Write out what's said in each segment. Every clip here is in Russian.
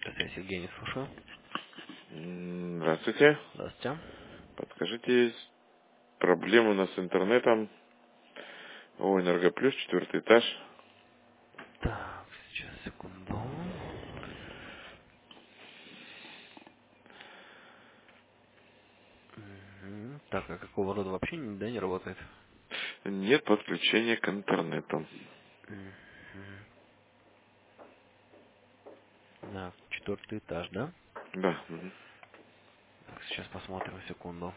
Я Сергей, не слушаю. Здравствуйте. Здравствуйте. Подскажите, есть проблемы у нас с интернетом. Энергоплюс, 4-й этаж. Так, сейчас, секунду. Так, а какого рода вообще не работает? Нет подключения к интернету. Мгм. Так, 4-й этаж, да? Да. Мгм. Так, сейчас посмотрим, секунду.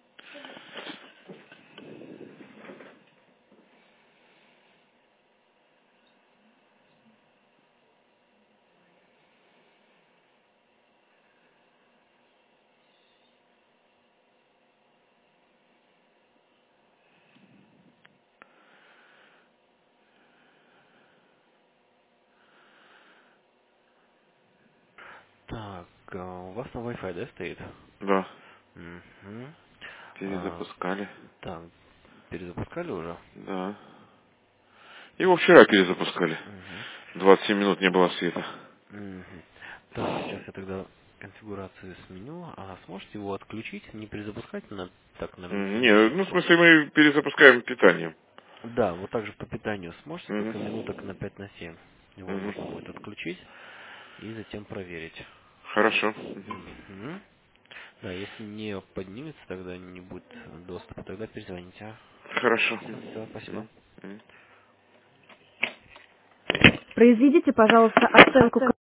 Так, у вас на Wi-Fi, да, стоит? Да. Мгм. А, Перезапускали. так, перезапускали уже? Да. Его вчера перезапускали. Мгм. 27 минут не было света. Мгм. Так, сейчас я тогда конфигурацию сменю. А сможете его отключить, не перезапускать на Не, ну, в минутку? смысле, мы перезапускаем питанием. Да, вот так же по питанию сможете, только минуток на Мгм. 5 на 7. Его нужно будет Мгм. отключить и затем проверить. Хорошо. Мгм. Да, если не поднимется, тогда не будет доступа, тогда перезвоните. Хорошо. Все, спасибо. Мгм. Произведите, пожалуйста, оценку